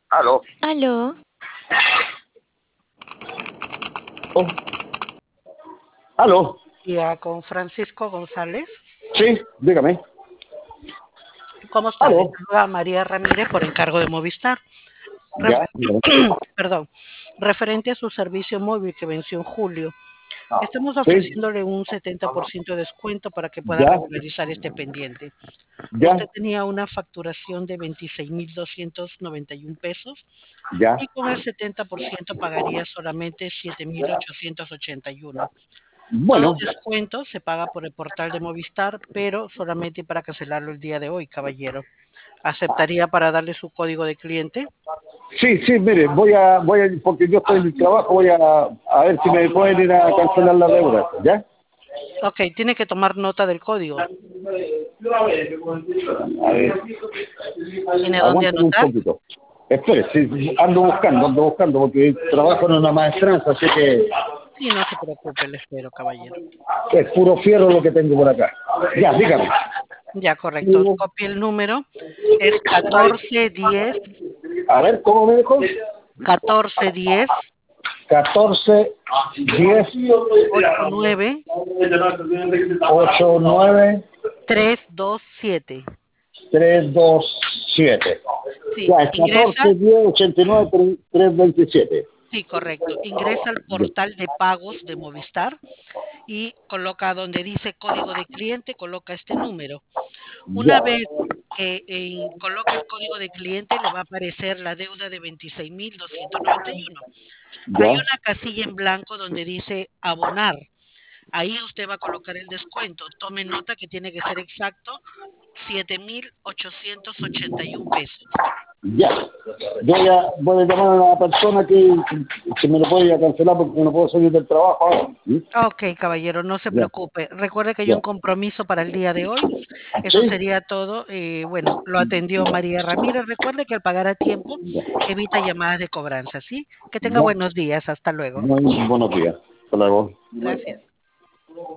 Aló. Aló, Oh, aló. Ya con Francisco González. Sí, dígame. ¿Cómo está? Le Aló. saluda María Ramírez por encargo de Movistar. Ya, Ref- dígame. Perdón, referente a su servicio móvil que venció en julio. Estamos Sí, ofreciéndole un 70% de descuento para que pueda ya, regularizar este pendiente. Usted ya, tenía una facturación de 26.291 pesos ya. y con el 70% pagaría solamente 7.881. Todo Bueno, descuento se paga por el portal de Movistar, pero solamente para cancelarlo el día de hoy, caballero. ¿Aceptaría para darle su código de cliente? sí, sí, mire, porque yo estoy en el trabajo, a ver si me pueden ir a cancelar la deuda, ¿ya? Ok, tiene que tomar nota del código. A ver, ¿Tiene dónde aguántame un anotar? poquito. Espere, sí, sí, ando buscando, porque trabajo en una maestranza, así que Sí, no se preocupe, le espero, caballero. es puro fierro lo que tengo por acá. Ya, dígame. Ya, correcto. Copie el número. Es 1410, A ver, ¿cómo me dijo? 1410 14 10 89 8 9 327. 3 2 7. Sí, Ya, es ingresa. 14 10 89 3 27. Sí, correcto. Ingresa al Ya, portal de pagos de Movistar y coloca donde dice código de cliente, coloca este número. Una ya, vez que coloque el código de cliente, le va a aparecer la deuda de 26.291. Hay ya, una casilla en blanco donde dice abonar. Ahí usted va a colocar el descuento. Tome nota que tiene que ser exacto, 7.881 pesos. ya. Voy a llamar a la persona que me lo puede ir a cancelar porque no puedo salir del trabajo ahora. ¿Sí? Ok, caballero, no se Ya, preocupe. Recuerde que hay ya. un compromiso para el día de hoy. Eso ¿Sí? sería todo. Bueno, lo atendió María Ramírez. Recuerde que al pagar a tiempo Ya, evita llamadas de cobranza, ¿sí? Que tenga ya. buenos días. Hasta luego. Buenos días. Hasta luego. Gracias.